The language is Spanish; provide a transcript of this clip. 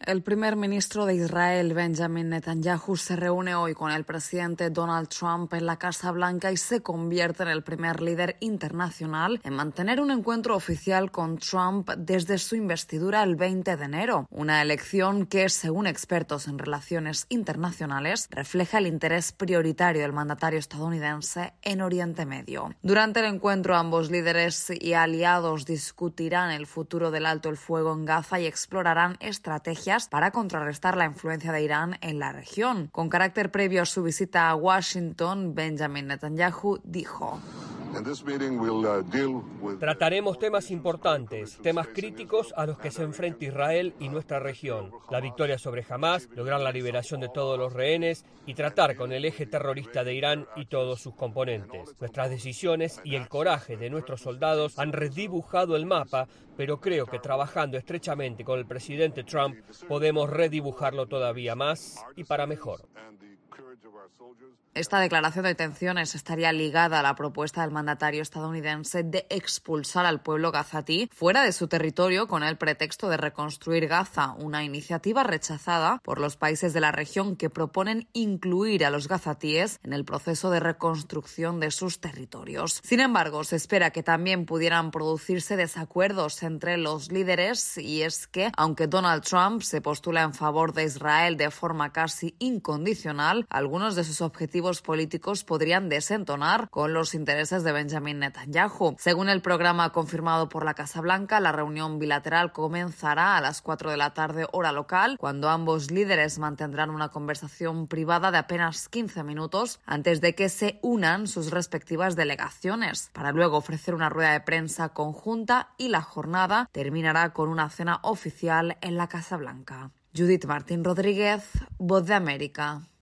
El primer ministro de Israel, Benjamin Netanyahu, se reúne hoy con el presidente Donald Trump en la Casa Blanca y se convierte en el primer líder internacional en mantener un encuentro oficial con Trump desde su investidura el 20 de enero. Una elección que, según expertos en relaciones internacionales, refleja el interés prioritario del mandatario estadounidense en Oriente Medio. Durante el encuentro, ambos líderes y aliados discutirán el futuro del alto el fuego en Gaza y explorarán estrategias para contrarrestar la influencia de Irán en la región. Con carácter previo a su visita a Washington, Benjamin Netanyahu dijo: Trataremos temas importantes, temas críticos a los que se enfrenta Israel y nuestra región. La victoria sobre Hamás, lograr la liberación de todos los rehenes y tratar con el eje terrorista de Irán y todos sus componentes. Nuestras decisiones y el coraje de nuestros soldados han redibujado el mapa, pero creo que trabajando estrechamente con el presidente Trump podemos redibujarlo todavía más y para mejor. Esta declaración de intenciones estaría ligada a la propuesta del mandatario estadounidense de expulsar al pueblo gazatí fuera de su territorio con el pretexto de reconstruir Gaza, una iniciativa rechazada por los países de la región que proponen incluir a los gazatíes en el proceso de reconstrucción de sus territorios. Sin embargo, se espera que también pudieran producirse desacuerdos entre los líderes, y es que, aunque Donald Trump se postula en favor de Israel de forma casi incondicional, algunos de sus objetivos políticos podrían desentonar con los intereses de Benjamin Netanyahu. Según el programa confirmado por la Casa Blanca, la reunión bilateral comenzará a las 4 de la tarde hora local, cuando ambos líderes mantendrán una conversación privada de apenas 15 minutos antes de que se unan sus respectivas delegaciones, para luego ofrecer una rueda de prensa conjunta, y la jornada terminará con una cena oficial en la Casa Blanca. Judith Martín Rodríguez, Voz de América.